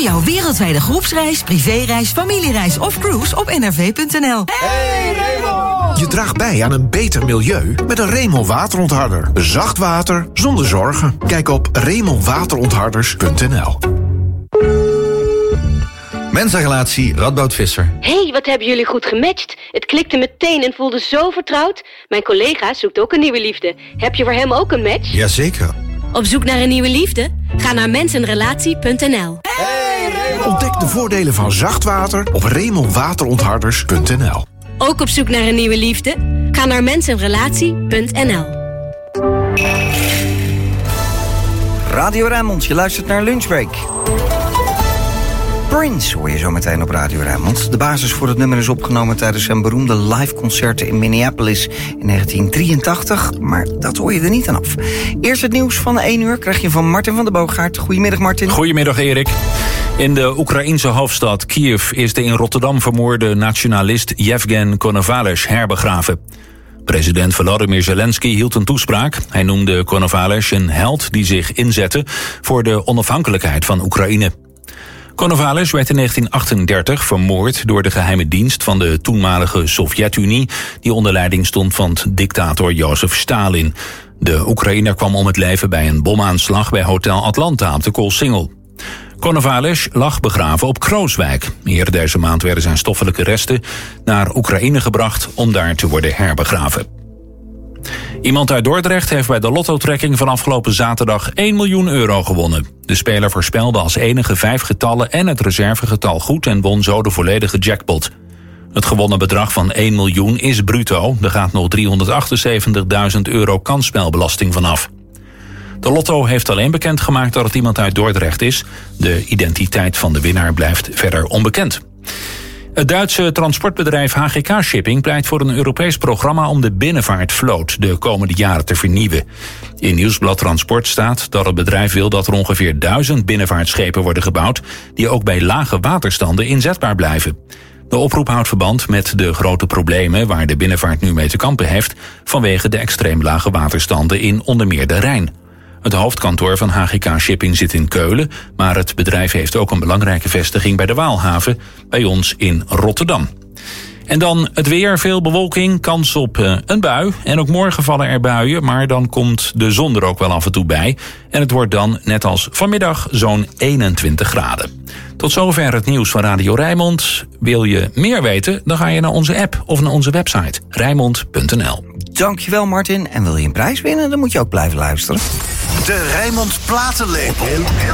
jouw wereldwijde groepsreis, privéreis, familiereis of cruise op nrv.nl. Hey Raymond! Je draagt bij aan een beter milieu met een Remel waterontharder. Zacht water zonder zorgen. Kijk op remelwaterontharders.nl. Mensenrelatie Radboud Visser. Hey, wat hebben jullie goed gematcht. Het klikte meteen en voelde zo vertrouwd. Mijn collega zoekt ook een nieuwe liefde. Heb je voor hem ook een match? Jazeker. Op zoek naar een nieuwe liefde? Ga naar mensenrelatie.nl. Ontdek de voordelen van zacht water op remelwaterontharders.nl. Ook op zoek naar een nieuwe liefde? Ga naar mensenrelatie.nl. Radio Rijnmond, je luistert naar Lunchbreak. Prince hoor je zo meteen op Radio Rijnmond. De basis voor het nummer is opgenomen tijdens zijn beroemde liveconcerten in Minneapolis in 1983. Maar dat hoor je er niet aan af. Eerst het nieuws van 1 uur krijg je van Martin van der Boogaard. Goedemiddag Martin. Goedemiddag Erik. In de Oekraïense hoofdstad Kiev is de in Rotterdam vermoorde nationalist Yevgen Konovalets herbegraven. President Volodymyr Zelensky hield een toespraak. Hij noemde Konovalets een held die zich inzette voor de onafhankelijkheid van Oekraïne. Konovalets werd in 1938 vermoord door de geheime dienst van de toenmalige Sovjet-Unie, die onder leiding stond van dictator Jozef Stalin. De Oekraïner kwam om het leven bij een bomaanslag bij Hotel Atlanta op de Koolsingel. Konovalets lag begraven op Krooswijk. Eerder deze maand werden zijn stoffelijke resten naar Oekraïne gebracht om daar te worden herbegraven. Iemand uit Dordrecht heeft bij de lottotrekking van afgelopen zaterdag 1 miljoen euro gewonnen. De speler voorspelde als enige 5 getallen en het reservegetal goed en won zo de volledige jackpot. Het gewonnen bedrag van 1 miljoen is bruto. Er gaat nog €378.000 kansspelbelasting vanaf. De lotto heeft alleen bekendgemaakt dat het iemand uit Dordrecht is. De identiteit van de winnaar blijft verder onbekend. Het Duitse transportbedrijf HGK Shipping pleit voor een Europees programma om de binnenvaartvloot de komende jaren te vernieuwen. In Nieuwsblad Transport staat dat het bedrijf wil dat er ongeveer 1000 binnenvaartschepen worden gebouwd die ook bij lage waterstanden inzetbaar blijven. De oproep houdt verband met de grote problemen waar de binnenvaart nu mee te kampen heeft vanwege de extreem lage waterstanden in onder meer de Rijn. Het hoofdkantoor van HGK Shipping zit in Keulen, maar het bedrijf heeft ook een belangrijke vestiging bij de Waalhaven, bij ons in Rotterdam. En dan het weer, veel bewolking, kans op een bui. En ook morgen vallen er buien, maar dan komt de zon er ook wel af en toe bij. En het wordt dan, net als vanmiddag, zo'n 21 graden. Tot zover het nieuws van Radio Rijnmond. Wil je meer weten, dan ga je naar onze app of naar onze website rijnmond.nl. Dankjewel Martin. En wil je een prijs winnen, dan moet je ook blijven luisteren. De Rijnmond Platenlepel.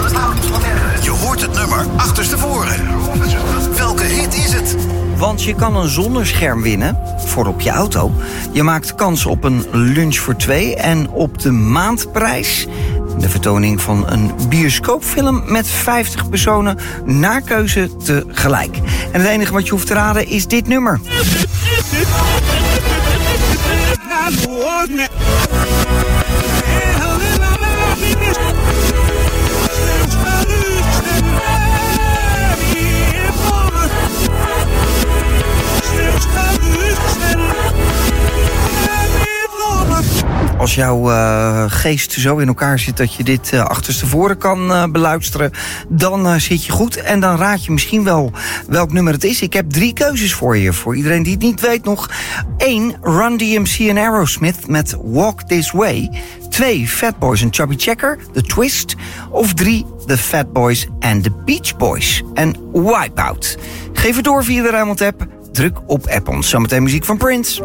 Je hoort het nummer achterstevoren. Welke hit is het? Want je kan een zonnescherm winnen voor op je auto. Je maakt kans op een lunch voor 2 en op de maandprijs de vertoning van een bioscoopfilm met 50 personen naar keuze tegelijk. En het enige wat je hoeft te raden is dit nummer. Als jouw geest zo in elkaar zit dat je dit achterstevoren kan beluisteren, dan zit je goed. En dan raad je misschien wel welk nummer het is. Ik heb 3 keuzes voor je. Voor iedereen die het niet weet nog. 1. Run DMC en Aerosmith met Walk This Way. 2. Fat Boys en Chubby Checker, The Twist. Of 3. The Fat Boys en The Beach Boys en Wipeout. Geef het door via de Rijnmond app. Druk op app ons. Zometeen muziek van Prince.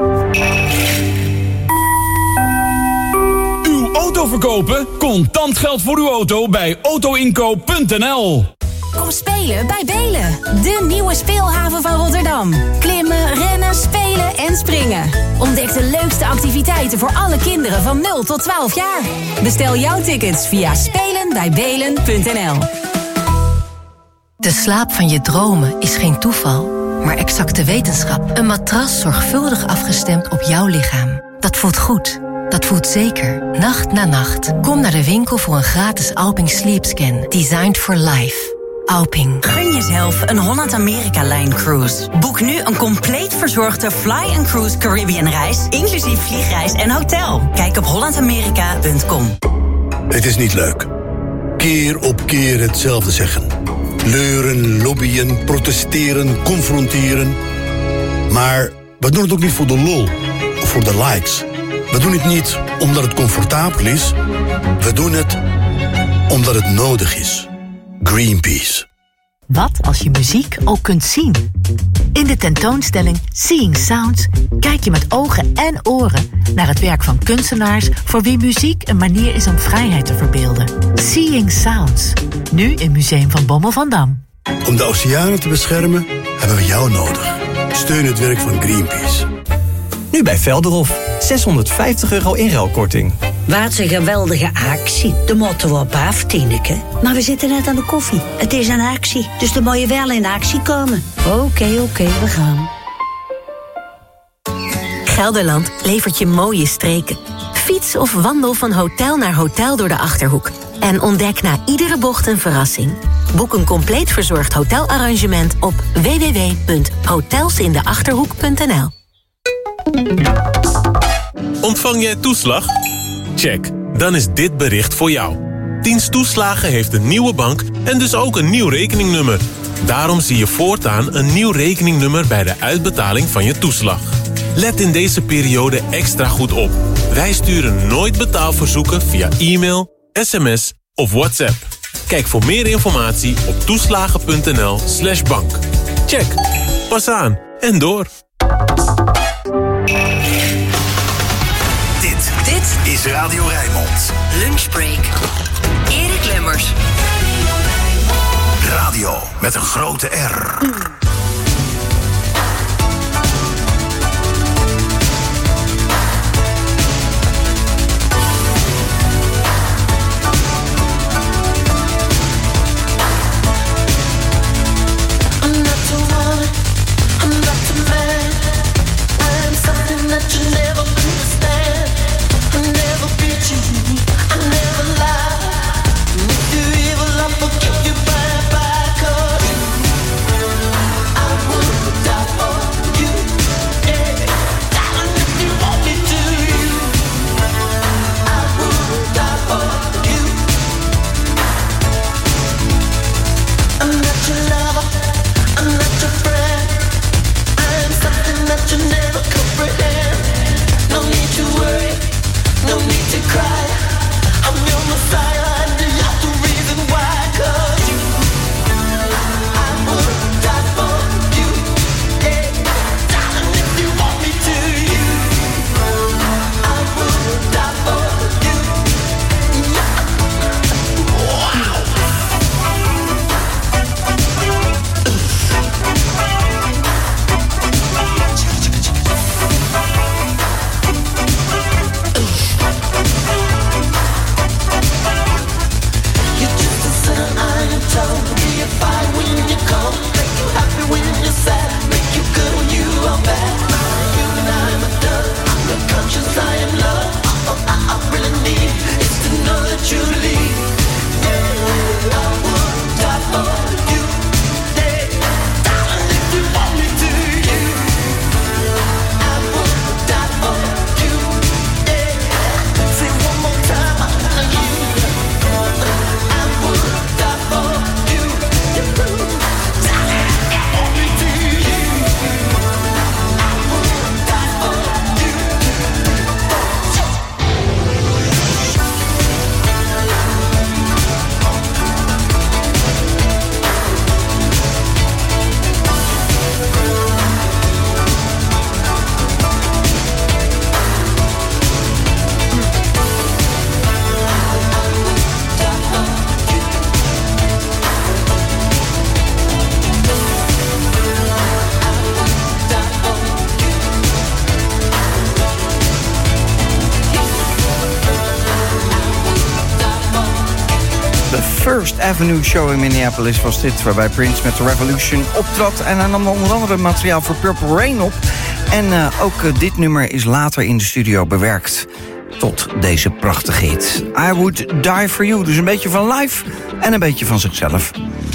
Auto verkopen? Contant geld voor uw auto bij autoinkoop.nl. Kom spelen bij Belen, de nieuwe speelhaven van Rotterdam. Klimmen, rennen, spelen en springen. Ontdek de leukste activiteiten voor alle kinderen van 0 tot 12 jaar. Bestel jouw tickets via spelenbijbelen.nl. De slaap van je dromen is geen toeval, maar exacte wetenschap. Een matras zorgvuldig afgestemd op jouw lichaam. Dat voelt goed. Dat voelt zeker. Nacht na nacht. Kom naar de winkel voor een gratis Alping Sleep Scan. Designed for life. Alping. Gun jezelf een Holland-Amerika-lijn cruise. Boek nu een compleet verzorgde Fly & Cruise Caribbean reis, inclusief vliegreis en hotel. Kijk op hollandamerika.com. Het is niet leuk. Keer op keer hetzelfde zeggen. Leuren, lobbyen, protesteren, confronteren. Maar we doen het ook niet voor de lol of voor de likes. We doen het niet omdat het comfortabel is. We doen het omdat het nodig is. Greenpeace. Wat als je muziek ook kunt zien? In de tentoonstelling Seeing Sounds kijk je met ogen en oren naar het werk van kunstenaars voor wie muziek een manier is om vrijheid te verbeelden. Seeing Sounds, nu in Museum van Bommel van Dam. Om de oceanen te beschermen hebben we jou nodig. Steun het werk van Greenpeace. Nu bij Velderhof. €650 inruilkorting. Wat een geweldige actie. De moeten we op af, Tineke. Maar we zitten net aan de koffie. Het is een actie, dus dan moet je wel in actie komen. Oké, we gaan. Gelderland levert je mooie streken. Fiets of wandel van hotel naar hotel door de Achterhoek. En ontdek na iedere bocht een verrassing. Boek een compleet verzorgd hotelarrangement op www.hotelsindeachterhoek.nl. Ontvang jij toeslag? Check, dan is dit bericht voor jou. Dienst Toeslagen heeft een nieuwe bank en dus ook een nieuw rekeningnummer. Daarom zie je voortaan een nieuw rekeningnummer bij de uitbetaling van je toeslag. Let in deze periode extra goed op. Wij sturen nooit betaalverzoeken via e-mail, sms of WhatsApp. Kijk voor meer informatie op toeslagen.nl/bank. Check, pas aan en door. Dit is Radio Rijnmond. Lunchbreak. Erik Lemmers. Radio met een grote R. First Avenue Show in Minneapolis was dit, waarbij Prince met The Revolution optrad. En hij nam onder andere materiaal voor Purple Rain op. En ook dit nummer is later in de studio bewerkt tot deze prachtige hit. I Would Die For You. Dus een beetje van live en een beetje van zichzelf.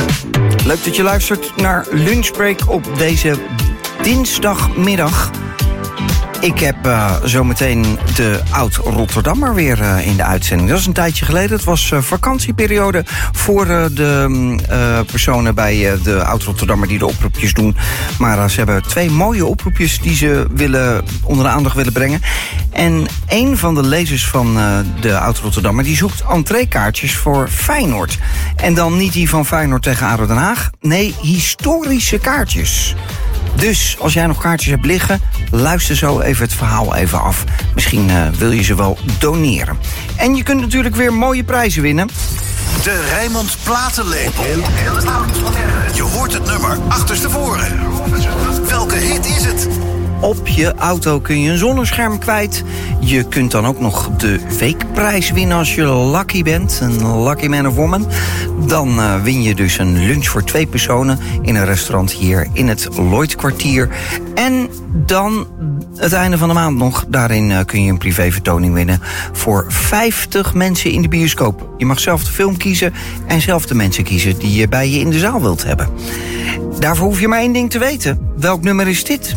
Leuk dat je luistert naar Lunchbreak op deze dinsdagmiddag. Ik heb zometeen de Oud-Rotterdammer weer in de uitzending. Dat is een tijdje geleden. Het was vakantieperiode voor de personen bij de Oud-Rotterdammer die de oproepjes doen. Maar ze hebben 2 mooie oproepjes die ze onder de aandacht willen brengen. En een van de lezers van de Oud-Rotterdammer die zoekt entreekaartjes voor Feyenoord. En dan niet die van Feyenoord tegen ADO Den Haag. Nee, historische kaartjes. Dus als jij nog kaartjes hebt liggen, luister zo even het verhaal even af. Misschien wil je ze wel doneren. En je kunt natuurlijk weer mooie prijzen winnen. De Rijnmond Platenlepel. Je hoort het nummer achterstevoren. Welke hit is het? Op je auto kun je een zonnescherm kwijt. Je kunt dan ook nog de weekprijs winnen als je lucky bent. Een lucky man of woman. Dan win je dus een lunch voor 2 personen in een restaurant hier in het Lloydkwartier. En dan het einde van de maand nog. Daarin kun je een privévertoning winnen voor 50 mensen in de bioscoop. Je mag zelf de film kiezen en zelf de mensen kiezen die je bij je in de zaal wilt hebben. Daarvoor hoef je maar 1 ding te weten. Welk nummer is dit?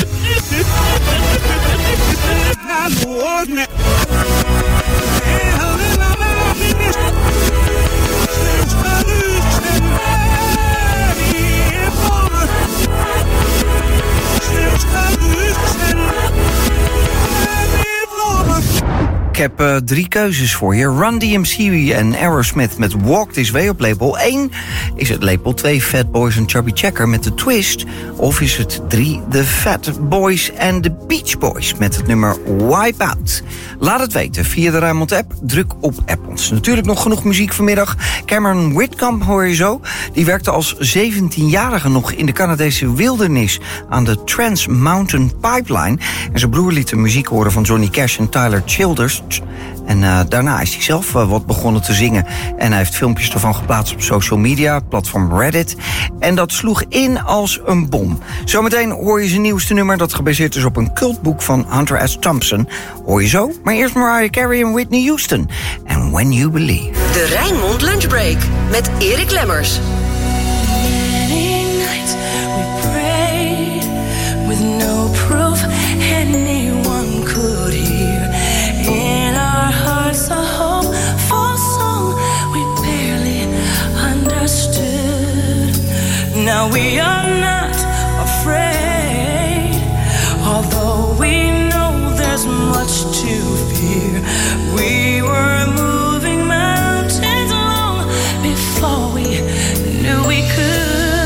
Ik heb 3 keuzes voor je. Run DMC en Aerosmith met Walk This Way op label 1. Is het label 2 Fat Boys en Chubby Checker met The Twist? Of is het 3 The Fat Boys en The Beach Boys met het nummer Wipe Out? Laat het weten via de Rijnmond app. Druk op app ons. Natuurlijk nog genoeg muziek vanmiddag. Cameron Whitcomb hoor je zo. Die werkte als 17-jarige nog in de Canadese wildernis aan de Trans Mountain Pipeline. En zijn broer liet de muziek horen van Johnny Cash en Tyler Childers. En daarna is hij zelf wat begonnen te zingen. En hij heeft filmpjes ervan geplaatst op social media, het platform Reddit. En dat sloeg in als een bom. Zometeen hoor je zijn nieuwste nummer dat gebaseerd is op een cultboek van Hunter S. Thompson. Hoor je zo, maar eerst Mariah Carey en Whitney Houston. And When You Believe. De Rijnmond Lunchbreak met Erik Lemmers. Many nights we prayed with no proof anyone could hear. In our hearts a hopeful song we barely understood. Now we are not afraid, although we know there's much to fear. We were moving mountains long before we knew we could.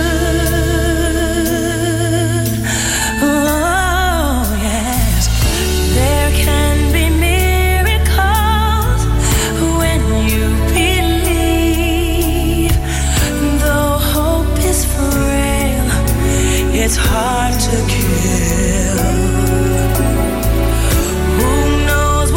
Oh yes, there can be it's hard to kill. Who knows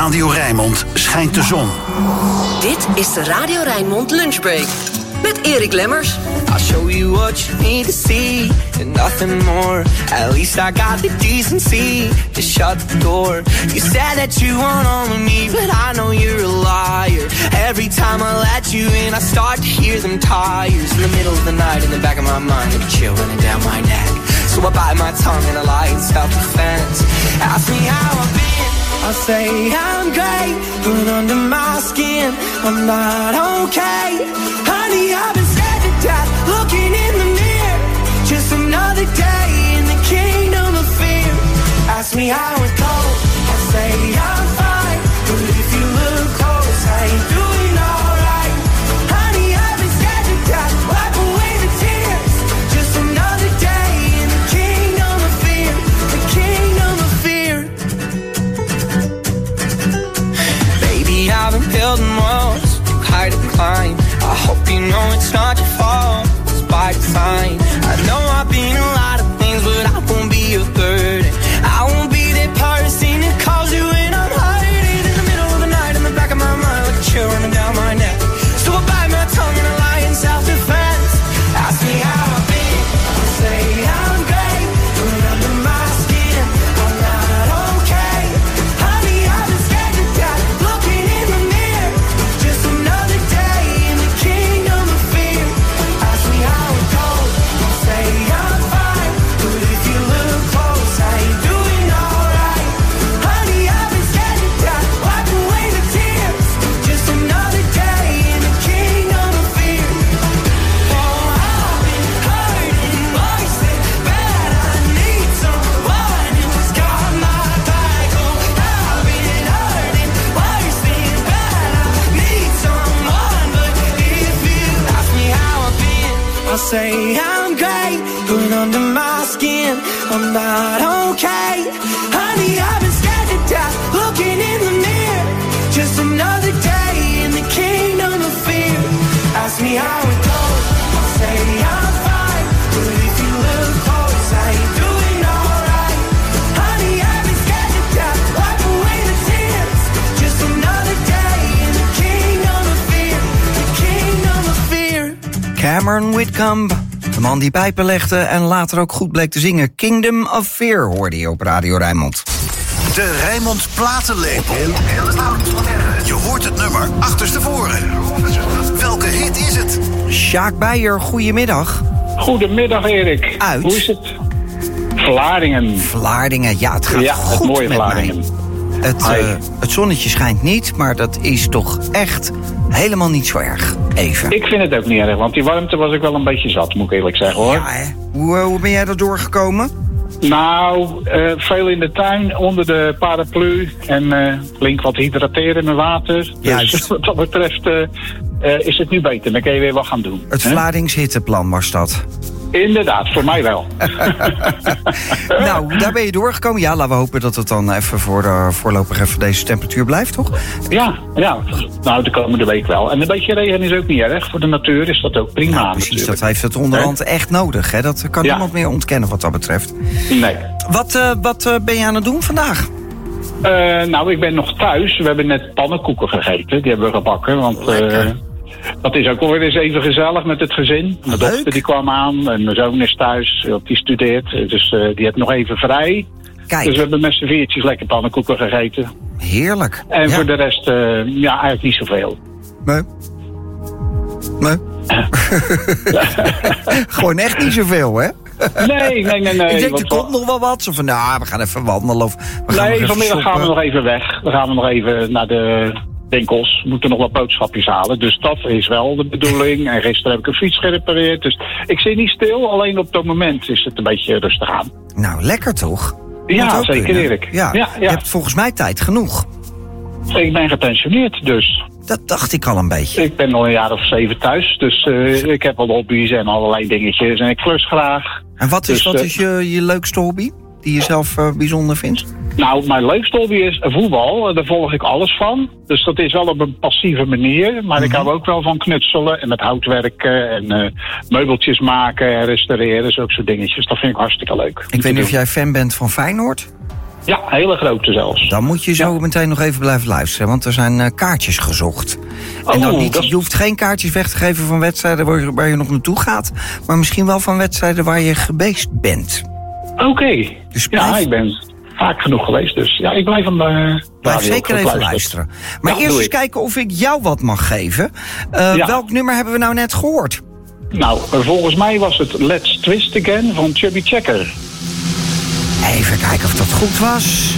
Radio Rijnmond schijnt de zon. Dit is de Radio Rijnmond Lunchbreak. Met Erik Lemmers. I'll show you what you need to see and nothing more. At least I got the decency to shut the door. You said that you want all of me, but I know you're a liar. Every time I let you in, I start to hear them tires in the middle of the night. In the back of my mind, like a chill running down my neck. So I bite my tongue and I lie in self-defense. Ask me how I've been, I'll say I'm great, but under my skin, I'm not okay. Honey, I've been scared to death, looking in the mirror. Just another day in the kingdom of fear. Ask me how it goes, I'll say I'm fine. But if you look close, I ain't doing alright. Honey, I've been scared to death, wipe away the tears. Just another day in the kingdom of fear. The kingdom of fear. Baby, I've been building walls, hide and climb. I hope you know it's not your fault, it's by design. I know I've been a lot of things, but I won't be a burden. I won't be that person that calls you when I'm hiding in the middle of the night, in the back of my mind, like a chill running down my neck. So I bite my tongue and I lie in self-defense. Ask me how I've been, I'll say I'm great, but under my skin, I'm not okay. Honey, I've been scared to death, looking in the mirror. Just another day in the kingdom of fear. Ask me how it goes, I'll say I'm fine. But if you look close, I ain't doing alright. Honey, I've been scared to death, wipe away the tears. Just another day in the kingdom of fear. Oh, I've been hurting, worse than bad. I need someone who's got my back. Oh, I've been hurting, worse than bad. I need someone, but if you ask me how I've been, I'll say I'm great, but under my skin, I'm not okay. Honey, I've been scared to death, looking in the mirror. Just another day in the kingdom of fear. Ask me how it goes, I'll say I'm fine. But if you look close, I ain't doing alright. Honey, I've been scared to death, wipe away the tears. Just another day in the kingdom of fear. The kingdom of fear. Cameron Whitcomb, de man die pijpen legde en later ook goed bleek te zingen. Kingdom of Fear hoorde je op Radio Rijnmond. De Rijnmond Platenlepel. Je hoort het nummer achterstevoren. Welke hit is het? Sjaak Beijer, goedemiddag. Goedemiddag, Erik. Uit? Hoe is het? Vlaardingen. Vlaardingen, ja, het gaat goed het mooie met Vlaardingen. mij. Het zonnetje schijnt niet, maar dat is toch echt helemaal niet zo erg. Even. Ik vind het ook niet erg, want die warmte was ik wel een beetje zat, moet ik eerlijk zeggen, hoor. Ja, hè? Hoe ben jij er doorgekomen? Nou, veel in de tuin, onder de paraplu en flink wat hydrateren met water. Juist. Dus wat dat betreft is het nu beter. Dan kun je weer wat gaan doen. Het Vlaardings hitteplan was dat. Inderdaad, voor mij wel. Nou, daar ben je doorgekomen. Ja, laten we hopen dat het dan even voorlopig even deze temperatuur blijft, toch? Ja. Nou, de komende week wel. En een beetje regen is ook niet erg. Voor de natuur is dat ook prima. Nou, precies, natuurlijk. Dat heeft het onderhand echt nodig. Hè? Dat kan niemand meer ontkennen wat dat betreft. Nee. Wat ben je aan het doen vandaag? Nou, ik ben nog thuis. We hebben net pannenkoeken gegeten. Die hebben we gebakken, want... dat is ook alweer eens even gezellig met het gezin. Mijn dochter die kwam aan en mijn zoon is thuis, die studeert. Dus die heeft nog even vrij. Kijk. Dus we hebben met z'n viertjes lekker pannenkoeken gegeten. Heerlijk. En voor de rest, eigenlijk niet zoveel. Nee. Gewoon echt niet zoveel, hè? Nee. Ik denk, er komt nog wel wat. Zo van, nou, we gaan even wandelen. Of we gaan vanmiddag gaan we nog even weg. Dan gaan we nog even naar de winkels. We moeten nog wat boodschapjes halen. Dus dat is wel de bedoeling. En gisteren heb ik een fiets gerepareerd. Dus ik zit niet stil. Alleen op dat moment is het een beetje rustig aan. Nou, lekker toch? Ja, zeker, Erik. Ja. Je hebt volgens mij tijd genoeg. Ik ben gepensioneerd, dus. Dat dacht ik al een beetje. Ik ben al een jaar of 7 thuis. Dus ik heb wel hobby's en allerlei dingetjes. En ik klus graag. En wat is je leukste hobby? Die je zelf bijzonder vindt? Nou, mijn leukste hobby is voetbal. Daar volg ik alles van. Dus dat is wel op een passieve manier. Maar ik hou ook wel van knutselen en met hout werken. En meubeltjes maken en restaureren. Zulke soort dingetjes. Dat vind ik hartstikke leuk. Ik weet niet of jij fan bent van Feyenoord? Ja, hele grote zelfs. Dan moet je zo meteen nog even blijven luisteren, want er zijn kaartjes gezocht. En dan niet, je hoeft geen kaartjes weg te geven van wedstrijden waar je nog naartoe gaat, maar misschien wel van wedstrijden waar je geweest bent. Oké. Dus ik ben vaak genoeg geweest, dus ja, ik blijf aan de Blijf zeker even luisteren. Maar eerst eens kijken of ik jou wat mag geven. Welk nummer hebben we nou net gehoord? Nou, volgens mij was het Let's Twist Again van Chubby Checker. Even kijken of dat goed was.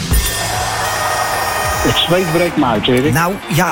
Het zweet breekt me uit, Erik. Nou, ja,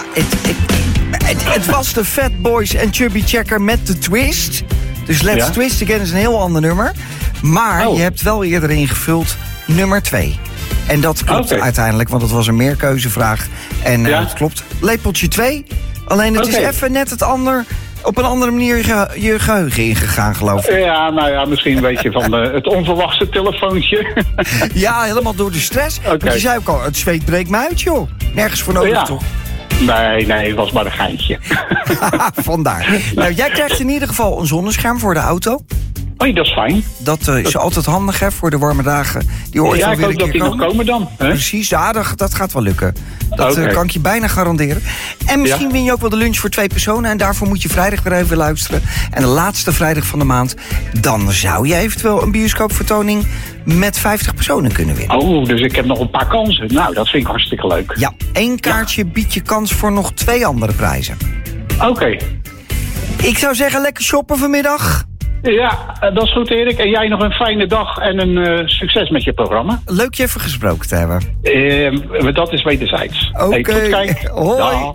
het was de Fat Boys en Chubby Checker met de twist. Dus Let's Twist Again is een heel ander nummer. Maar je hebt wel eerder ingevuld nummer 2. En dat klopt uiteindelijk, want het was een meerkeuzevraag. En het klopt. Lepeltje 2. Alleen het is even net op een andere manier je geheugen ingegaan, geloof ik. Ja, nou ja, misschien een beetje van het onverwachte telefoontje. Ja, helemaal door de stress. Want je zei ook al, het zweet breekt me uit, joh. Nergens voor nodig, toch? Nee, het was maar een geintje. Vandaar. Nou, jij krijgt in ieder geval een zonnescherm voor de auto. Hoi, dat is fijn. Dat is altijd handig, hè, voor de warme dagen. Die ooit ik weer hoop dat die nog komen dan. Hè? Precies, ja, dat gaat wel lukken. Dat kan ik je bijna garanderen. En misschien win je ook wel de lunch voor 2 personen. En daarvoor moet je vrijdag weer even luisteren. En de laatste vrijdag van de maand, dan zou je eventueel een bioscoopvertoning met 50 personen kunnen winnen. Oh, dus ik heb nog een paar kansen. Nou, dat vind ik hartstikke leuk. Ja, 1 kaartje biedt je kans voor nog 2 andere prijzen. Oké. Ik zou zeggen, lekker shoppen vanmiddag. Ja, dat is goed, Erik. En jij nog een fijne dag en een succes met je programma. Leuk je even gesproken te hebben. Dat is wederzijds. Oké, hey, goed kijk. Hoi. Dag.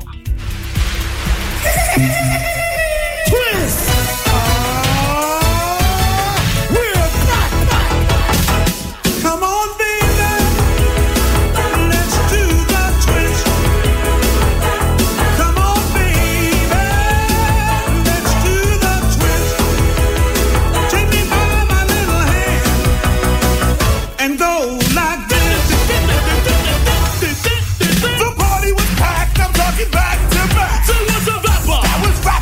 Back to back. So what's a rapper? That was rap.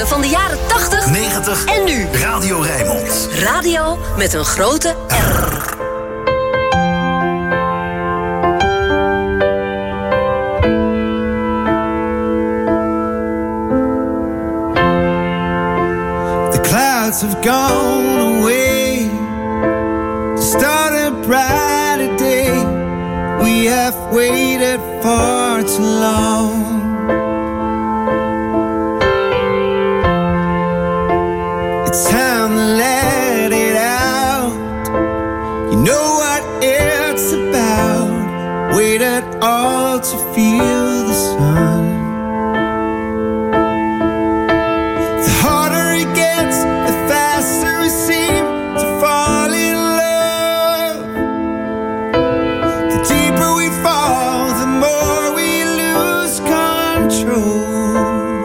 hitten van de jaren 80, 90 en nu. Radio Rijnmond. Radio met een grote R. The clouds have gone away to start a brighter day. We have waited far too long. It's time to let it out. You know what it's about. Waited all to feel the sun. The harder it gets, the faster we seem to fall in love. The deeper we fall, the more we lose control.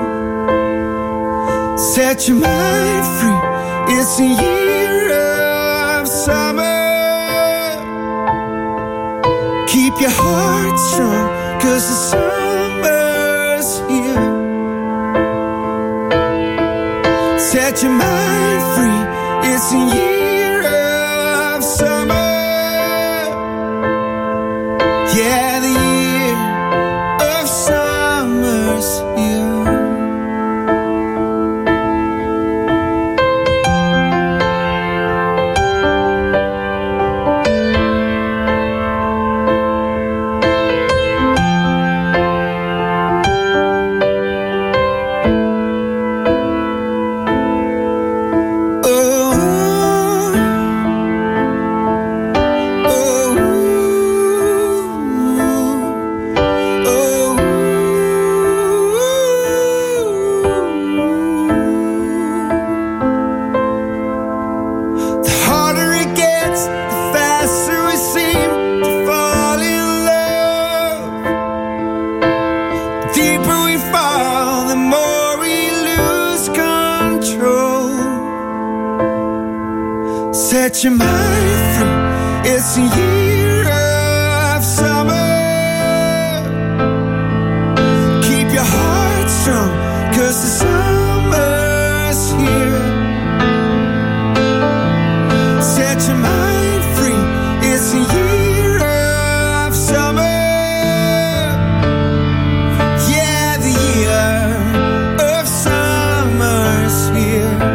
Set your mind free. It's a year of summer. Keep your heart strong, 'cause the summer's here. Set your mind free. It's a year of summer. Yeah, the year of summer's here. Set your mind free. It's a year of summer. Keep your heart strong, 'cause the summer's here. Set your mind free. It's a year of summer. Yeah, the year of summer's here.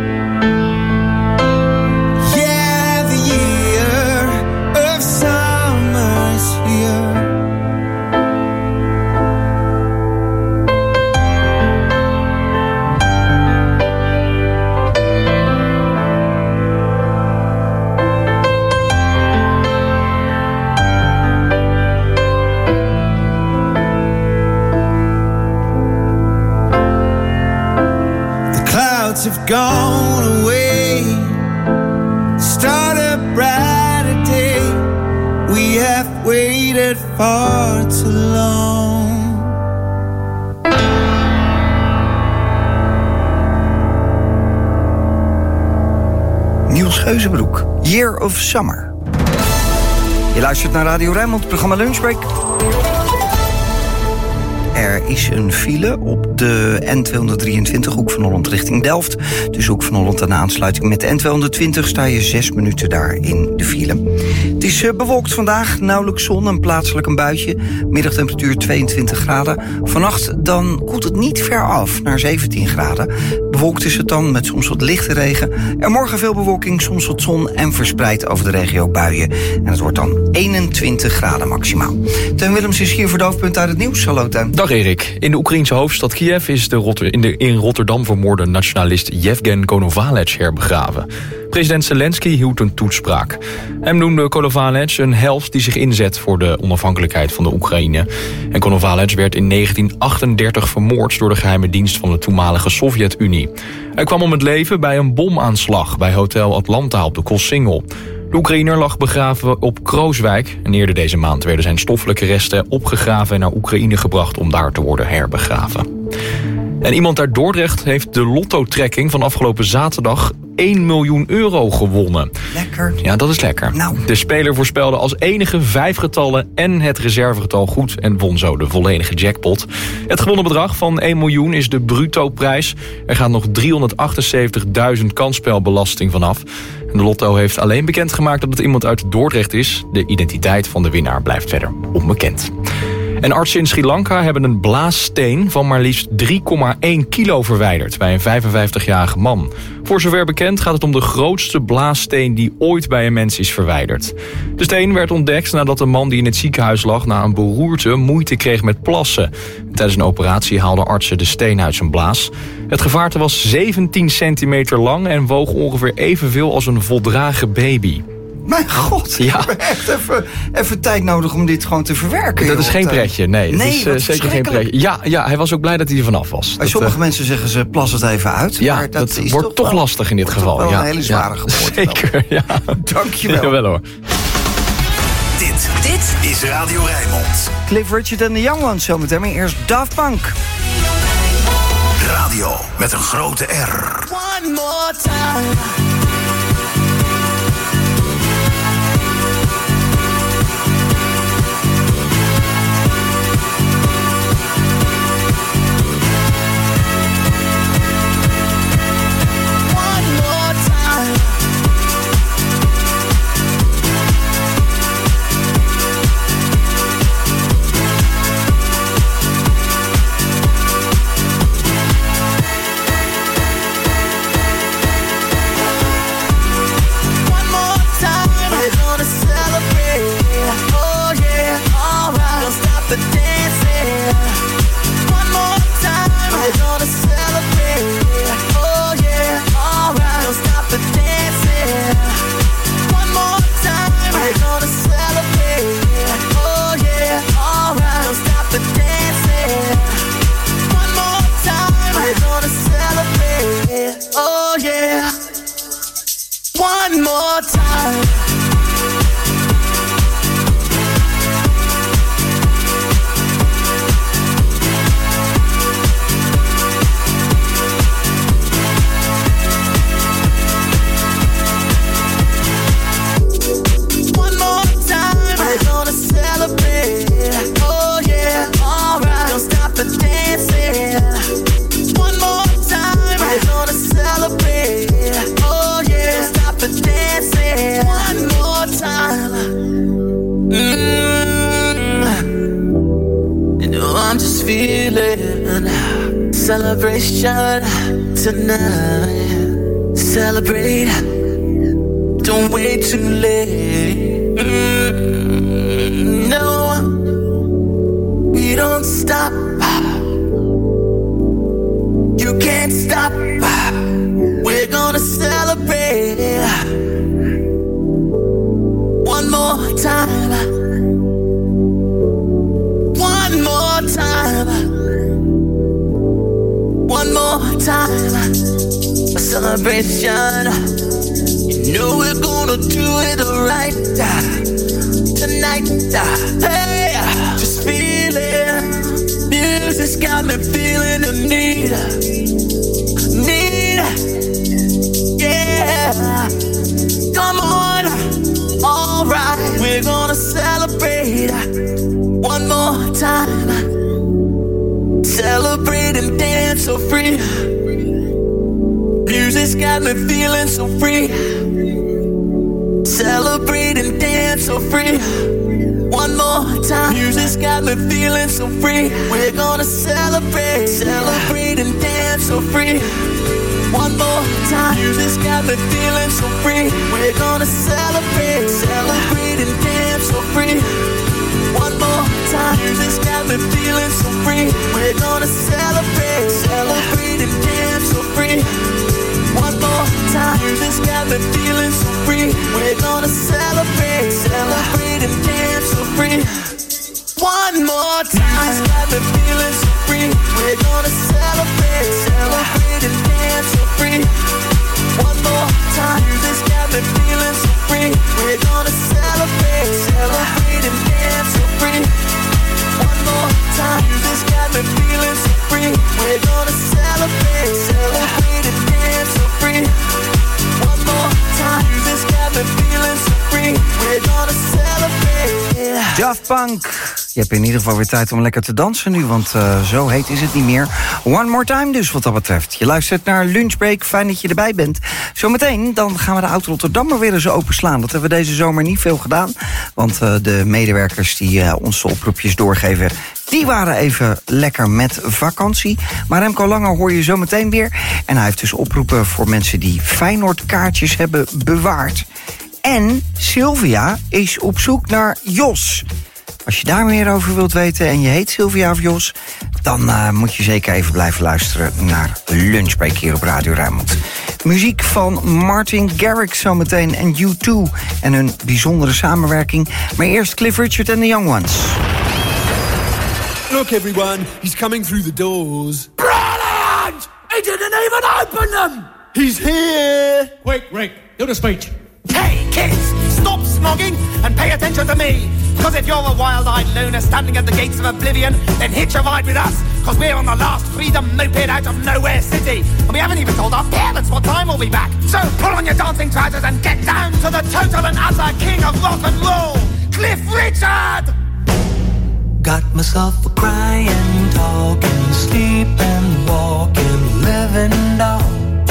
Have gone away. Start a brighter day. We have waited far too long. Niels Geuzenbroek, Year of Summer. Je luistert naar Radio Rijnmond, het programma Lunchbreak. Er is een file op de N223, Hoek van Holland richting Delft. Dus Hoek van Holland aan de aansluiting met de N220 sta je 6 minuten daar in de file. Het is bewolkt vandaag, nauwelijks zon en plaatselijk een buitje. Middagtemperatuur 22 graden. Vannacht dan koelt het niet ver af naar 17 graden. Bewolkt is het dan met soms wat lichte regen. En morgen veel bewolking, soms wat zon en verspreid over de regio buien. En het wordt dan 21 graden maximaal. Teun Willems is hier voor de hoofdpunt uit het nieuws. Hallo Teun. Dag Erik. In de Oekraïense hoofdstad Kiev is de in Rotterdam vermoorde nationalist Yevgen Konovalec herbegraven. President Zelensky hield een toespraak. Hem noemde Konovalec een held die zich inzet voor de onafhankelijkheid van de Oekraïne. En Konovalec werd in 1938 vermoord door de geheime dienst van de toenmalige Sovjet-Unie. Hij kwam om het leven bij een bomaanslag bij Hotel Atlanta op de Kossingel. De Oekraïner lag begraven op Krooswijk. En eerder deze maand werden zijn stoffelijke resten opgegraven en naar Oekraïne gebracht om daar te worden herbegraven. En iemand uit Dordrecht heeft de lottotrekking van afgelopen zaterdag 1 miljoen euro gewonnen. Lekker. Ja, dat is lekker. Nou. De speler voorspelde als enige 5 getallen en het reservegetal goed en won zo de volledige jackpot. Het gewonnen bedrag van 1 miljoen is de bruto prijs. Er gaat nog 378.000 kansspelbelasting vanaf. En de Lotto heeft alleen bekendgemaakt dat het iemand uit Dordrecht is. De identiteit van de winnaar blijft verder onbekend. En artsen in Sri Lanka hebben een blaassteen van maar liefst 3,1 kilo verwijderd bij een 55-jarige man. Voor zover bekend gaat het om de grootste blaassteen die ooit bij een mens is verwijderd. De steen werd ontdekt nadat een man die in het ziekenhuis lag na een beroerte moeite kreeg met plassen. Tijdens een operatie haalden artsen de steen uit zijn blaas. Het gevaarte was 17 centimeter lang en woog ongeveer evenveel als een voldragen baby. Mijn god, ja. Ik heb echt even tijd nodig om dit gewoon te verwerken. Dat is geen pretje, nee. Nee, het is zeker geen pretje. Ja, hij was ook blij dat hij er vanaf was. Bij sommige mensen zeggen ze, plas het even uit. Ja, maar dat is wordt toch lastig in dit geval. Toch wel ja, een hele zware geboorte. Zeker, ja. Dankjewel. Jawel hoor. Dit is Radio Rijnmond. Cliff Richard en de Young Ones zometeen, maar eerst Daft Punk. Radio met een grote R. One more time. Celebration tonight. Celebrate. Don't wait too late. No, we don't stop. You can't stop. We're gonna celebrate. One more time. One more time. One more time, a celebration. You know we're gonna do it right tonight. Hey, just feel it. Music's got me feeling the need. Yeah. Come on, alright. We're gonna celebrate one more time. Celebrate and dance so free. Music's got me feeling so free. Celebrate and dance so free. One more time. Music's got me feeling so free. We're gonna celebrate. Celebrate and dance so free. One more time. Music's got me feeling so free. We're gonna celebrate. Celebrate and dance so free. One more time. Music's got me feeling so free. We're gonna celebrate. Celebrate and dance so free. One more time. Music's got me feeling so free. We're gonna celebrate. Celebrate and dance so free. One more time. Music's got me feeling so free. We're gonna celebrate. Celebrate and dance so free. One more time. Music's got me feeling so free. We're gonna celebrate. Celebrate and dance so free. One more time. Music's got me feeling so free. We're gonna celebrate. Celebrate and dance so free. Daft Punk. Je hebt in ieder geval weer tijd om lekker te dansen nu, want zo heet is het niet meer. One more time dus, wat dat betreft. Je luistert naar Lunchbreak, fijn dat je erbij bent. Zometeen dan gaan we de Oud-Rotterdammer weer eens openslaan. Dat hebben we deze zomer niet veel gedaan. Want de medewerkers die onze oproepjes doorgeven, die waren even lekker met vakantie. Maar Remco Lange hoor je zometeen weer. En hij heeft dus oproepen voor mensen die Feyenoord kaartjes hebben bewaard. En Sylvia is op zoek naar Jos. Als je daar meer over wilt weten en je heet Sylvia of Jos, dan moet je zeker even blijven luisteren naar Lunchbreak hier op Radio Rijnmond. Muziek van Martin Garrix zometeen en U2 en hun bijzondere samenwerking. Maar eerst Cliff Richard en The Young Ones. Look everyone, he's coming through the doors. Brilliant! He didn't even open them! He's here! Quick, Rick, do the speech. Hey, kids, stop snogging and pay attention to me. Because if you're a wild-eyed loner standing at the gates of oblivion, then hitch a ride with us. Because we're on the last freedom moped out of Nowhere City. And we haven't even told our parents what time we'll be back. So pull on your dancing trousers and get down to the total and utter king of rock and roll, Cliff Richard! Got myself a crying, talking, sleeping, walking, living doll.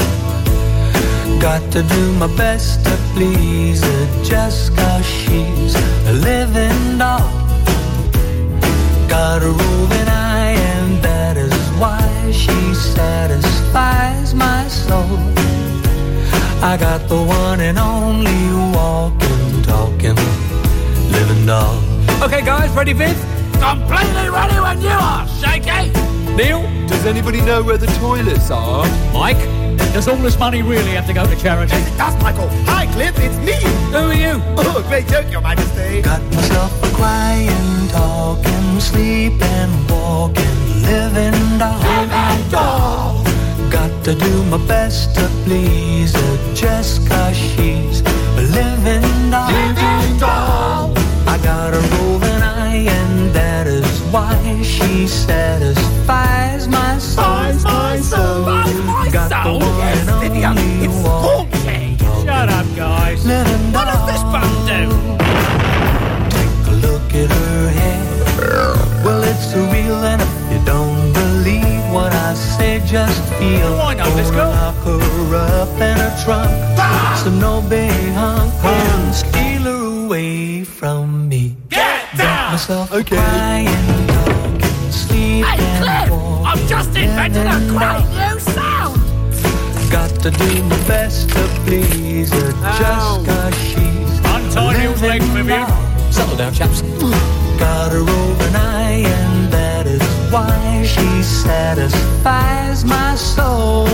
Got to do my best to please her just 'cause she's a living doll. Got a roving eye and that is why she satisfies my soul. I got the one and only walking, talking, living doll. Okay guys, ready Viv? Completely ready when you are, Shaky! Neil? Does anybody know where the toilets are? Mike? Does all this money really have to go to charity? Yes, it does, Michael. Hi, Cliff, it's me. Who are you? Oh, great joke, Your Majesty. Got myself a crying, talking, sleeping, walking, living doll. Living doll. Got to do my best to please her just 'cause she's a living doll. Living doll. I got a roving eye and that is why she satisfies my soul. Got the one and only walking. Shut up, guys. What does this bum do? Take a look at her hair. Well, it's surreal, and if you don't believe what I say, just feel. Why not? Let's go. Lock her up in her trunk. So no big hunk can steal her away from me. Get down! Myself crying, talking, sleeping. Hey, Cliff! I've just invented a great new sound! Got to do my best to please her just 'cause she's untie Neil's leg, Vivian. Settle down, chaps. Got a roving eye and that is why she satisfies my soul.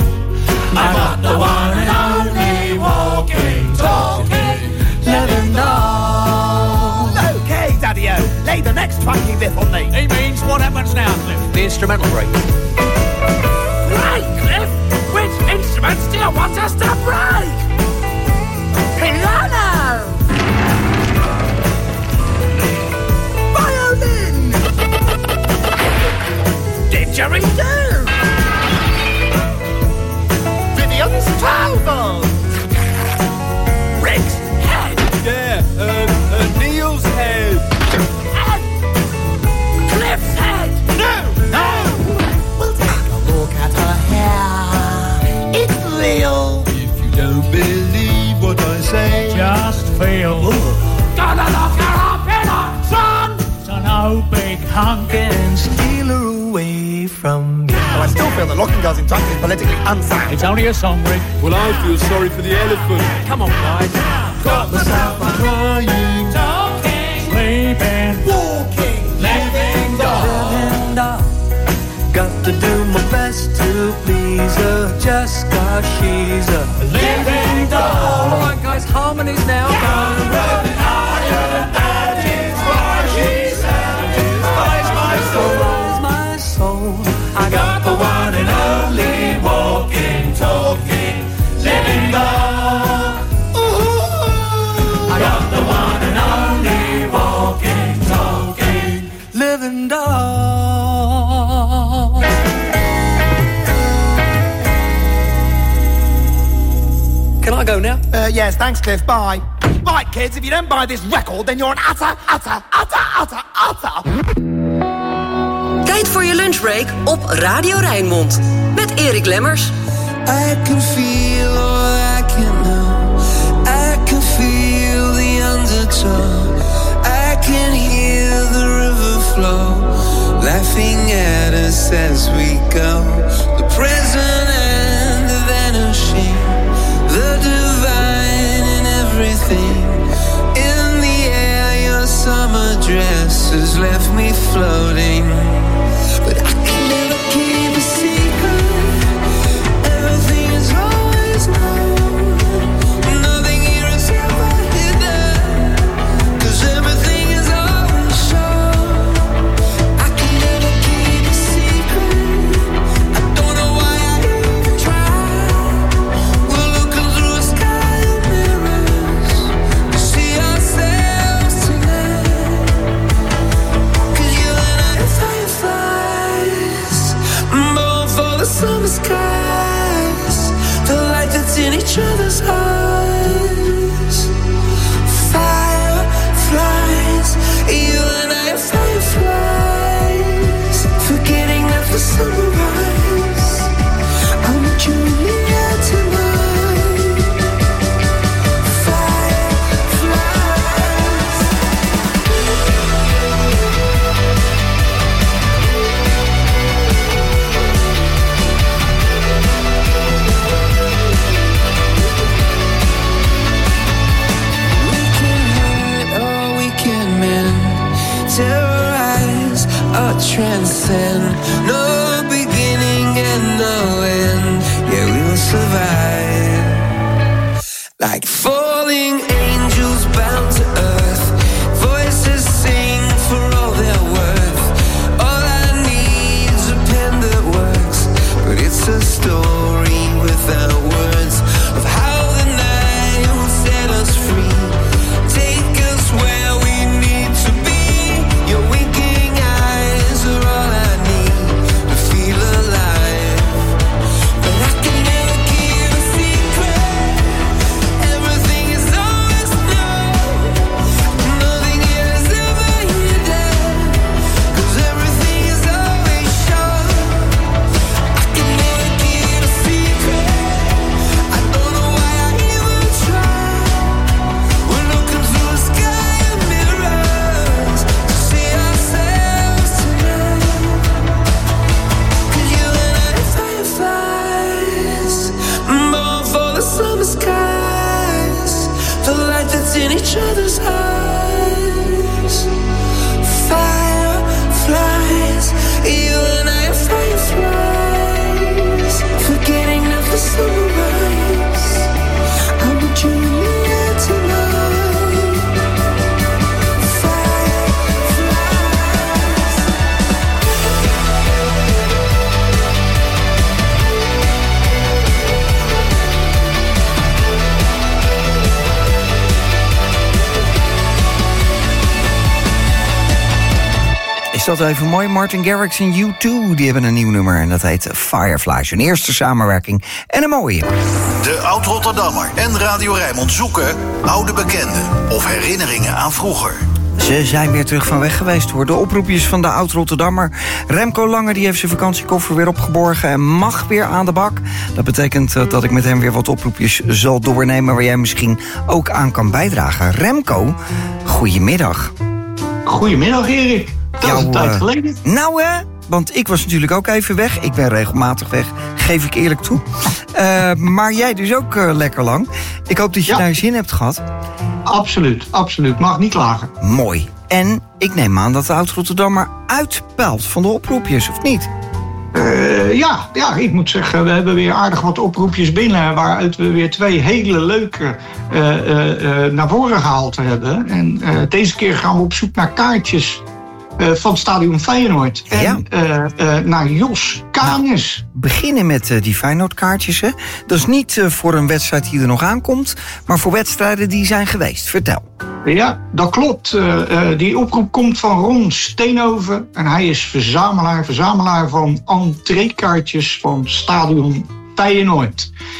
I got the one and only walking, talking, living doll. Okay, Daddy-O, lay the next funky riff on me. He means what happens now, Cliff? The instrumental break. Right, Cliff! Which instruments do you want us to break? Piano! Violin! Didgeridoo! Vivian's trowel! Rick's head! Yeah, Neil's head! And Cliff's head! No! We'll take a look at her hair. It's real. If you don't believe what I say, just feel. Gonna lock her up in a son! So no big hunk and steal her away from me. Oh, I still feel that locking girls in trunks is politically unsound. It's only a song, Rick. Well, I feel sorry for the elephant. Come on, guys. Got myself a crying, talking, sleeping, walking, living doll. Got to do my best to please her just 'cause she's a living doll. All right, guys, harmonies now. That is why she satisfies my soul. I got the one and only walking, talking, living doll. I got the one and only walking, talking, living doll. Can I go now? Yes, thanks, Cliff. Bye. Right, kids, if you don't buy this record, then you're an utter. Tijd voor je lunchbreak op Radio Rijnmond. Met Erik Lemmers. I can feel all I can know. I can feel the undertow. I can hear the river flow, laughing at us as we go. The present and the vanishing, the divine in everything. In the air, your summer dress has left me floating. But I can never keep a secret. Everything is always known. Nothing here is ever hidden, 'cause everything is always shown. I can never keep a secret. I don't know why I even try. We're looking through a sky of mirrors to see ourselves tonight. 'Cause you and I are fireflies, born for the summer skies, the light that's in each other's eyes. Fireflies, you and I are fireflies, forgetting that the sunrise. I want you in the air tonight. Fireflies. We can hurt or we can mend, terrorize or transcend. No beginning and no end. Yeah, we will survive. Like falling angels bound to earth, voices sing for all their worth. All I need is a pen that works, but it's a story without words of how the night will set us free. Take us where we need to be. Your winking eyes are all I need to feel alive. But I can never keep a secret. Everything is always known. Nothing is ever hidden, 'cause everything is always shown. I can never keep a secret. I don't know why I even try. We're looking through a sky of mirrors to see ourselves tonight. 'Cause you and I are fireflies, born for the summer skies, the light that's in each other's eyes. Fireflies, you and I are fireflies, forgetting that the sunrise. I want you in the air tonight. Is dat even mooi? Martin Garrix en U2, die hebben een nieuw nummer en dat heet Fireflies. Hun eerste samenwerking en een mooie. De Oud-Rotterdammer en Radio Rijnmond zoeken oude bekenden of herinneringen aan vroeger. Ze zijn weer terug van weg geweest hoor. De oproepjes van de Oud-Rotterdammer. Remco Lange die heeft zijn vakantiekoffer weer opgeborgen en mag weer aan de bak. Dat betekent dat ik met hem weer wat oproepjes zal doornemen waar jij misschien ook aan kan bijdragen. Remco, goedemiddag. Goedemiddag Erik. Dat is een tijd geleden. Nou hè, want ik was natuurlijk ook even weg. Ik ben regelmatig weg, geef ik eerlijk toe. Maar jij dus ook lekker lang. Ik hoop dat je naar je zin hebt gehad. Absoluut, absoluut. Mag niet klagen. Mooi. En ik neem aan dat de Oud-Rotterdammer uitpelt van de oproepjes, of niet? Ja, ik moet zeggen, we hebben weer aardig wat oproepjes binnen, waaruit we weer 2 hele leuke naar voren gehaald hebben. En deze keer gaan we op zoek naar kaartjes van het stadion Feyenoord. En naar Jos Canis. Nou, beginnen met die Feyenoord-kaartjes. Hè? Dat is niet voor een wedstrijd die er nog aankomt, maar voor wedstrijden die zijn geweest. Vertel. Ja, dat klopt. Die oproep komt van Ron Steenhoven. En hij is verzamelaar van entreekaartjes van stadion Feyenoord.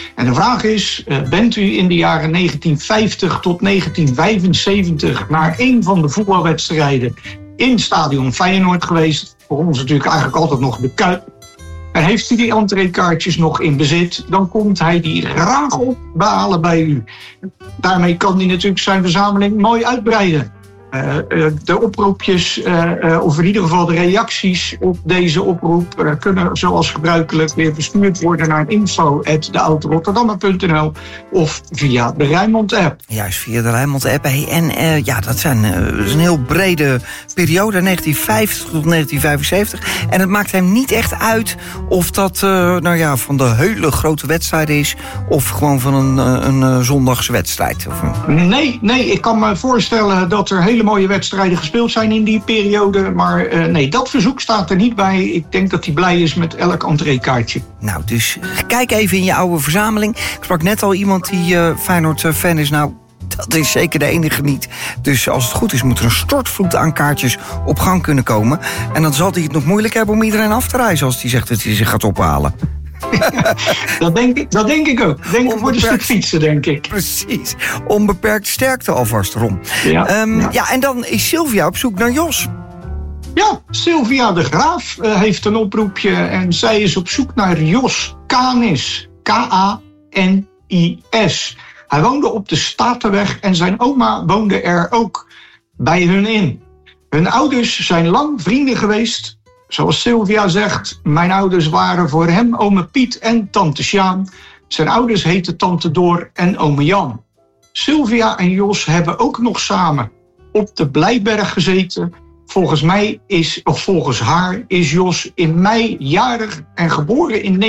En de vraag is, bent u in de jaren 1950 tot 1975 naar een van de voetbalwedstrijden in stadion Feyenoord geweest? Voor ons natuurlijk eigenlijk altijd nog de Kuip. En heeft u die entreekaartjes nog in bezit, dan komt hij die graag ophalen bij u. Daarmee kan hij natuurlijk zijn verzameling mooi uitbreiden. De oproepjes, of in ieder geval de reacties op deze oproep, kunnen zoals gebruikelijk weer verstuurd worden naar info@deoudrotterdammer.nl of via de Rijnmond-app. Juist, via de Rijnmond-app. En dat is een heel brede periode, 1950 tot 1975. En het maakt hem niet echt uit of dat van de hele grote wedstrijd is of gewoon van een zondagse wedstrijd. Nee, ik kan me voorstellen dat er hele mooie wedstrijden gespeeld zijn in die periode. Maar nee, dat verzoek staat er niet bij. Ik denk dat hij blij is met elk entreekaartje. Nou, dus kijk even in je oude verzameling. Ik sprak net al iemand die Feyenoord-fan is. Nou, dat is zeker de enige niet. Dus als het goed is, moet er een stortvloed aan kaartjes op gang kunnen komen. En dan zal hij het nog moeilijk hebben om iedereen af te reizen als hij zegt dat hij zich gaat ophalen. Dat denk ik ook. Voor een stuk fietsen, denk ik. Precies. Onbeperkt sterkte alvast, Ron. Ja. En dan is Sylvia op zoek naar Jos. Ja, Sylvia de Graaf heeft een oproepje en zij is op zoek naar Jos Kanis. K-A-N-I-S. Hij woonde op de Statenweg en zijn oma woonde er ook bij hun in. Hun ouders zijn lang vrienden geweest. Zoals Sylvia zegt, mijn ouders waren voor hem ome Piet en tante Sjaan. Zijn ouders heten tante Door en ome Jan. Sylvia en Jos hebben ook nog samen op de Blijberg gezeten. Volgens haar is Jos in mei jarig en geboren in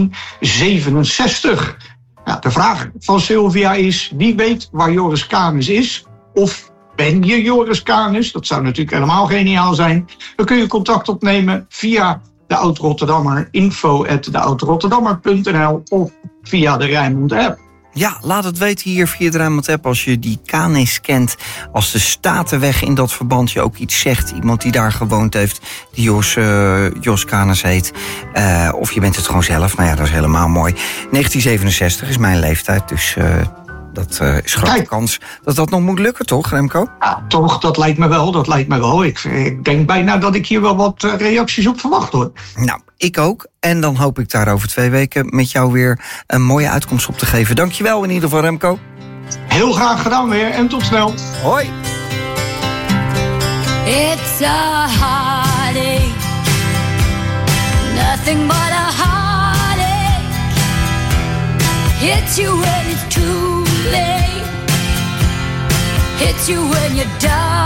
1967. Ja, de vraag van Sylvia is, wie weet waar Joris Kanis is? Of ben je Joris Kanis? Dat zou natuurlijk helemaal geniaal zijn. Dan kun je contact opnemen via de Oud-Rotterdammer, info@deoudrotterdammer.nl of via de Rijnmond-app. Ja, laat het weten hier via de Rijnmond-app als je die Kanis kent. Als de Statenweg in dat verband je ook iets zegt. Iemand die daar gewoond heeft, die Jos Kanis heet. Of je bent het gewoon zelf. Nou ja, dat is helemaal mooi. 1967 is mijn leeftijd, dus dat is grote kans dat dat nog moet lukken, toch, Remco? Ja, toch, dat lijkt me wel. Ik denk bijna dat ik hier wel wat reacties op verwacht, hoor. Nou, ik ook. En dan hoop ik daar over 2 weken met jou weer een mooie uitkomst op te geven. Dankjewel in ieder geval, Remco. Heel graag gedaan weer en tot snel. Hoi. It's a heartache, nothing but a heartache. Hits you when it's too late, hits you when you're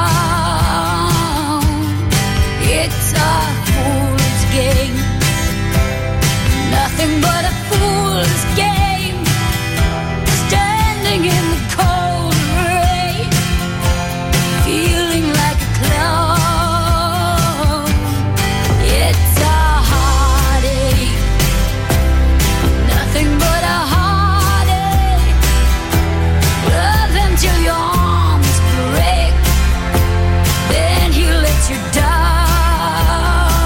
down. It's a fool's game, nothing but a fool's game. Standing in the cold rain, feeling like a clown. It's a heartache, nothing but a heartache. Love him till your arms break, then he lets you down.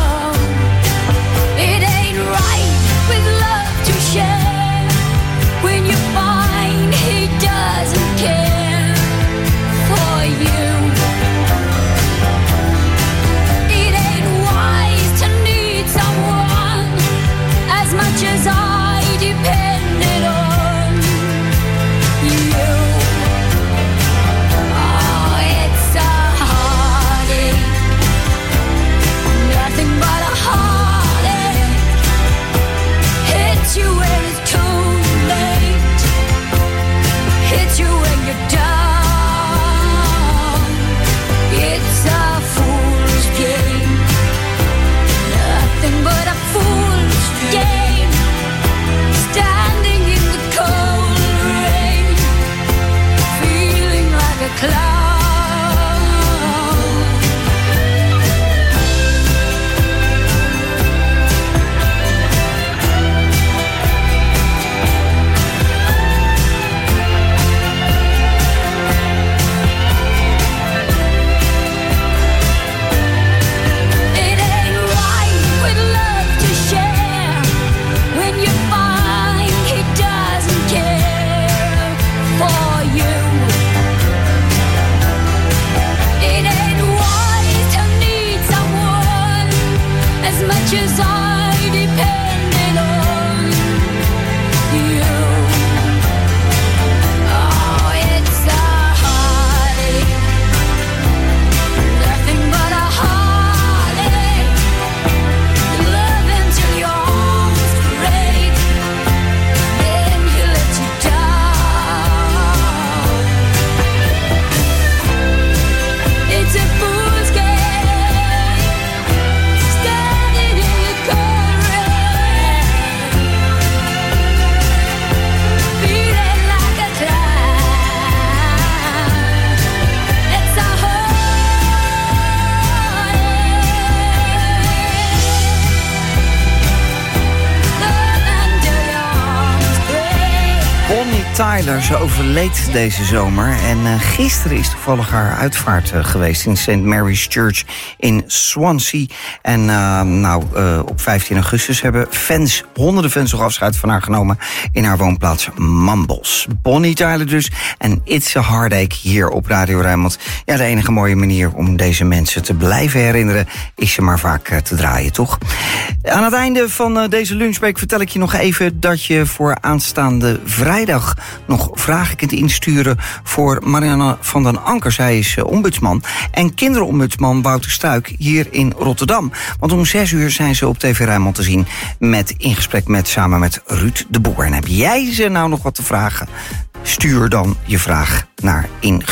Bonnie Tyler, ze overleed deze zomer. En gisteren is toevallig haar uitvaart geweest in St. Mary's Church in Swansea. En op 15 augustus hebben honderden fans nog afscheid van haar genomen in haar woonplaats Mumbles. Bonnie Tyler dus en It's a Heartache hier op Radio Rijnmond. Ja, de enige mooie manier om deze mensen te blijven herinneren is ze maar vaak te draaien, toch? Aan het einde van deze lunchbreak vertel ik je nog even dat je voor aanstaande vrijdag nog vragen kunt insturen voor Marianne van den Anker. Zij is ombudsman en kinderombudsman Wouter Stuik hier in Rotterdam. Want om 6:00 zijn ze op TV Rijnmond te zien In Gesprek met samen met Ruud de Boer. En heb jij ze nou nog wat te vragen? Stuur dan je vraag naar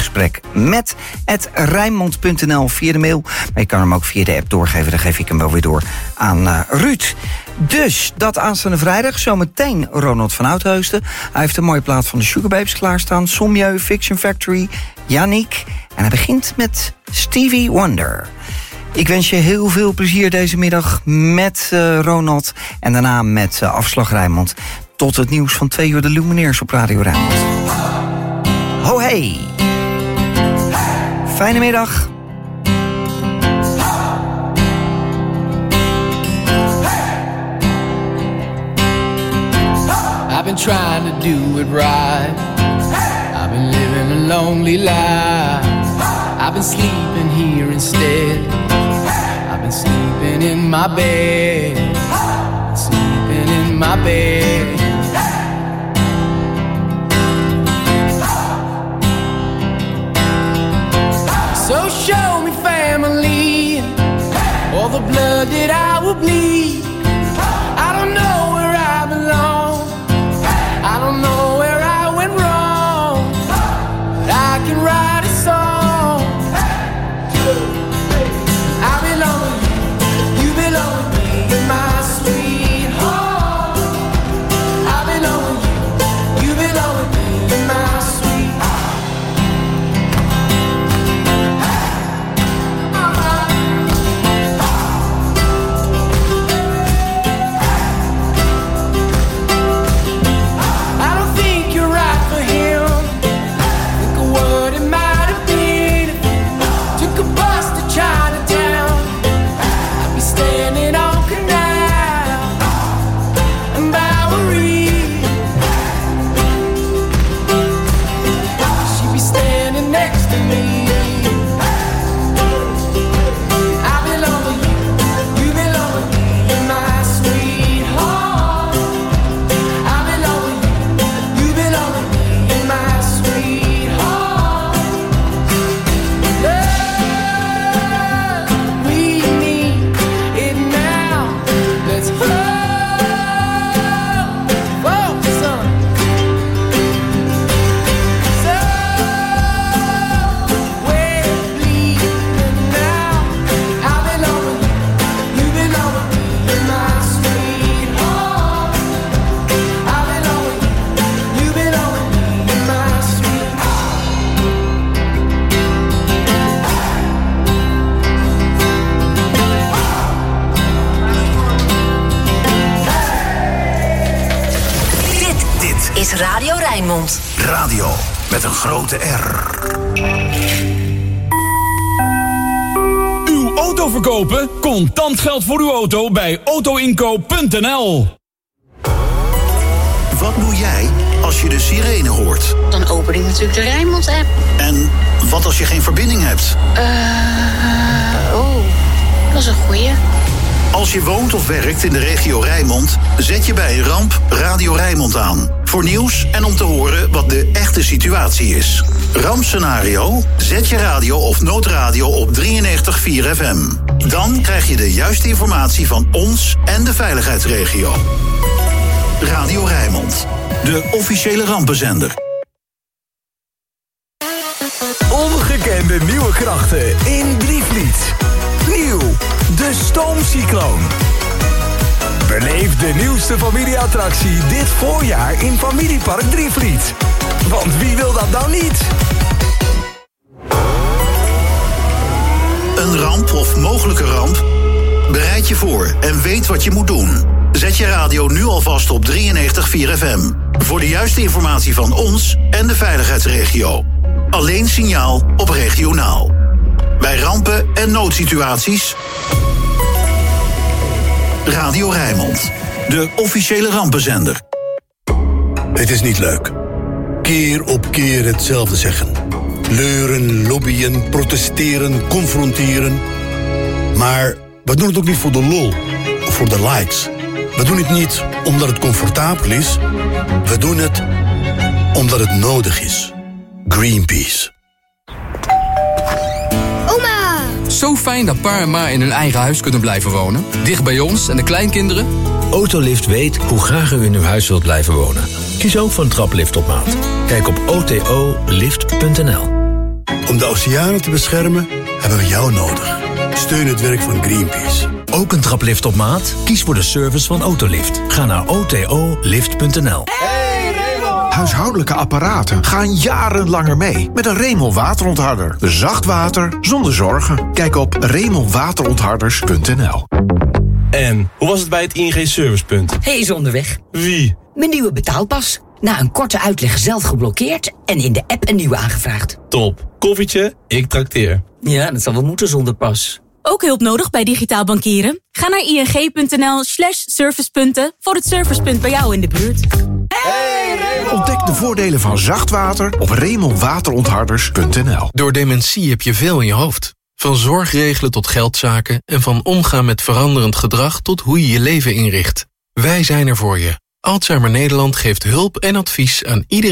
ingesprek@rijnmond.nl via de mail. Maar je kan hem ook via de app doorgeven. Dan geef ik hem wel weer door aan Ruud. Dus, dat aanstaande vrijdag. Zometeen Ronald van Oudheusden. Hij heeft een mooie plaat van de Sugarbabes klaarstaan. Sommieu, Fiction Factory, Yannick. En hij begint met Stevie Wonder. Ik wens je heel veel plezier deze middag met Ronald. En daarna met Afslag Rijnmond. Tot het nieuws van 2:00 de Lumineers op Radio Rijnmond. Ho hey! Fijne middag. I've been trying to do it right. I've been living a lonely life. I've been sleeping here instead. I've been sleeping in my bed. Sleeping in my bed. So show me family, all the blood that I will bleed. I don't know where I belong. I don't know where I went wrong. But I can write a song. I belong with you, you belong with me, you're my sweetheart. I belong with you, you belong with me, you're my sweetheart. I don't think you're right for him. Think of what it might have been if you took a bus to Chinatown. I'd be standing on Canal and Bowery. She'd be standing next to me. I belong with you, you belong with me, you're my sweetheart. I belong with you, you belong with me, you're my sweetheart. Love, we need it now. Let's hold for some. So we're bleeding now. I belong with you, you belong with me, you're my sweetheart. I belong with you, you belong with me, you're my Dit is Radio Rijnmond. Radio met een grote R. Uw auto verkopen? Contant geld voor uw auto bij autoinkoop.nl. Wat doe jij als je de sirene hoort? Dan open ik natuurlijk de Rijnmond-app. En wat als je geen verbinding hebt? Dat is een goeie. Als je woont of werkt in de regio Rijnmond, zet je bij een ramp Radio Rijnmond aan. Voor nieuws en om te horen wat de echte situatie is. Rampscenario? Zet je radio of noodradio op 93.4 FM. Dan krijg je de juiste informatie van ons en de veiligheidsregio. Radio Rijnmond, de officiële rampenzender. Ongekende nieuwe krachten in Drievliet. Nieuw, de Stoomcycloon. Beleef de nieuwste familieattractie dit voorjaar in Familiepark Drievliet. Want wie wil dat nou niet? Een ramp of mogelijke ramp? Bereid je voor en weet wat je moet doen. Zet je radio nu alvast op 93.4 FM. Voor de juiste informatie van ons en de veiligheidsregio. Alleen signaal op regionaal. Bij rampen en noodsituaties... Radio Rijnmond. De officiële rampenzender. Het is niet leuk. Keer op keer hetzelfde zeggen. Leuren, lobbyen, protesteren, confronteren. Maar we doen het ook niet voor de lol of voor de likes. We doen het niet omdat het comfortabel is. We doen het omdat het nodig is. Greenpeace. Oma! Zo fijn dat pa en ma in hun eigen huis kunnen blijven wonen. Dicht bij ons en de kleinkinderen. Autolift weet hoe graag u in uw huis wilt blijven wonen. Kies ook voor een traplift op maat. Kijk op otolift.nl. Om de oceanen te beschermen hebben we jou nodig. Steun het werk van Greenpeace. Ook een traplift op maat? Kies voor de service van Autolift. Ga naar otolift.nl. Huishoudelijke apparaten gaan jarenlanger mee met een Remel waterontharder. Zacht water zonder zorgen. Kijk op remelwaterontharders.nl. En hoe was het bij het ING Servicepunt? Hij is onderweg. Wie? Mijn nieuwe betaalpas. Na een korte uitleg zelf geblokkeerd en in de app een nieuwe aangevraagd. Top. Koffietje, ik trakteer. Ja, dat zal wel moeten zonder pas. Ook hulp nodig bij digitaal bankieren? Ga naar ing.nl/servicepunten voor het servicepunt bij jou in de buurt. Ontdek de voordelen van zacht water op remelwaterontharders.nl. Door dementie heb je veel in je hoofd. Van zorgregelen tot geldzaken en van omgaan met veranderend gedrag tot hoe je je leven inricht. Wij zijn er voor je. Alzheimer Nederland geeft hulp en advies aan iedereen